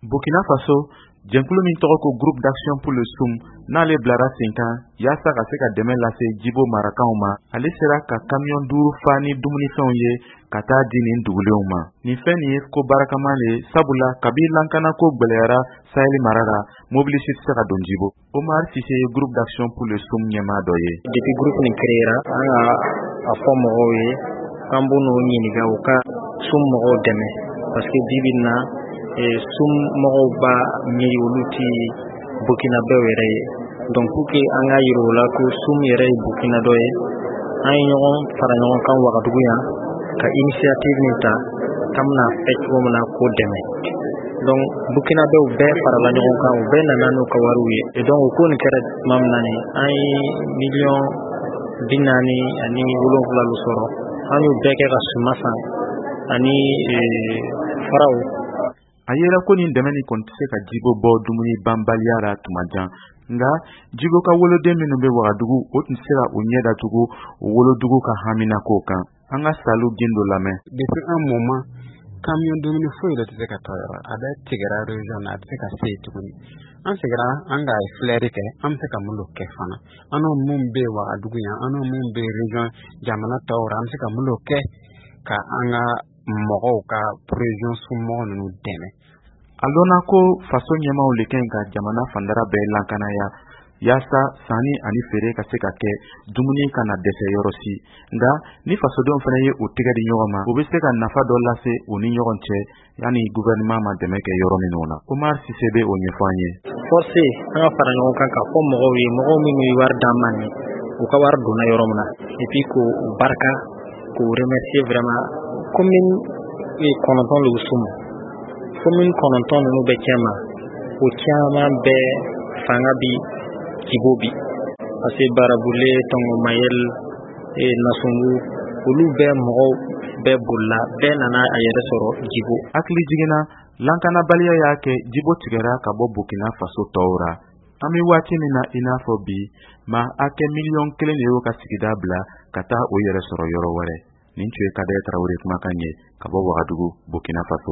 Burkina Faso, jɛnkulu min tɔgɔ ko Groupe d'Action pour le Soum n'ale bilara sen kan yaasa ka se ka dɛmɛ lase Djibo marakanw ma, ale sera ka camion 5 fa ni dumunifɛnw ye ka taa di nin dugulenw ma. Nin fɛn nin ye ko barakaman le sabula kabi lankana ko gwɛlɛyara Sahel mara la, mobili si tɛ se ka don Djibo. Omar Cissé ye Groupe d'Action pour le Soum ɲɛmaa dɔ ye. Depuis groupe nin créera an ka a fɔ mɔgɔw ye k'an b'u n'u ɲininka u ka Soum mɔgɔw dɛmɛ parce que bi bi in na Soum mɔgɔw b'a miiri olu ti Burkinabɛw yɛrɛ ye. Donc pour que an ka yira o la ko Soum yɛrɛ ye Burkina dɔ ye, an ye ɲɔgɔn fara ɲɔgɔn kan Wagadugu yan ka initiative min ta k'an bɛna fɛ cogo min na k'o dɛmɛ. Donc Burkinabɛw bɛɛ farala ɲɔgɔn kan, u bɛɛ nana n'u ka wariw ye. Et donc o ko nin kɛra tuma min na ni an ye $47,000 sɔrɔ. An y'u bɛɛ kɛ ka suma san ani faraw. A yera ko nin dɛmɛ nin kɔni tɛ se ka Djibo bɔ dumuni banbaliya la tuma jan, nka Djibo ka woloden minnu bɛ Wagadugu o tun se ka u ɲɛ datugu o wolodugu ka hamina ko kan. An ka Salu Gindo lamɛn. Depuis un moment, camion dumuni foyi de tɛ se ka taa yɔrɔ, a bɛɛ tigɛra région na, a tɛ se ka se yen tuguni. An seginna an ka filɛri kɛ, an bɛ se ka mun kɛ fana. An n'o mun bɛ Wagadugu yan, an n'o mun bɛ région jamana tɔw la, an bɛ se ka mun kɛ ka an ka mɔgɔw ka région somɔgɔw ninnu dɛmɛ. A dɔnna ko faso ɲɛmaaw le ka ɲi ka jamana fandara bɛɛ lankanaya yaasa sanni ani feere ka se ka kɛ dumuni kana dɛsɛ yɔrɔ si. Nka ni fasodenw fana ye o tigɛ di ɲɔgɔn ma, o bɛ se ka nafa dɔ lase u ni ɲɔgɔn cɛ yanni gouvernement ma dɛmɛ kɛ yɔrɔ minnu na. Omar Cissé bɛ o ɲɛfɔ an ye. Forcé an ka fara ɲɔgɔn kan k'a fɔ mɔgɔw ye, mɔgɔw minnu ye wari d'an ma ni u ka wari donna yɔrɔ min na, et puis k'u barika, k'u remercier vraiment. Commune 9 le Soum, commune 9 ninnu bɛɛ cɛ ma, o caman bɛɛ fanga bi Djibo bi, parce que Barabule, Tongo Mayel, Nasungu, olu bɛɛ mɔgɔw bɛɛ bolila, bɛɛ nana a yɛrɛ sɔrɔ Djibo. Hakili jiginna lankanabaliya y'a kɛ Djibo tigɛra ka bɔ Burkina Faso tɔw ra. An bɛ waati min na i n'a fɔ bi, maa hakɛ 1,000,000 de y'o ka sigida bila ka taa o yɛrɛ sɔrɔ yɔrɔ wɛrɛ. Nin tun ye Kadɛrɛ Tarawele kumakan ye ka bɔ Wagadugu, Burkina Faso.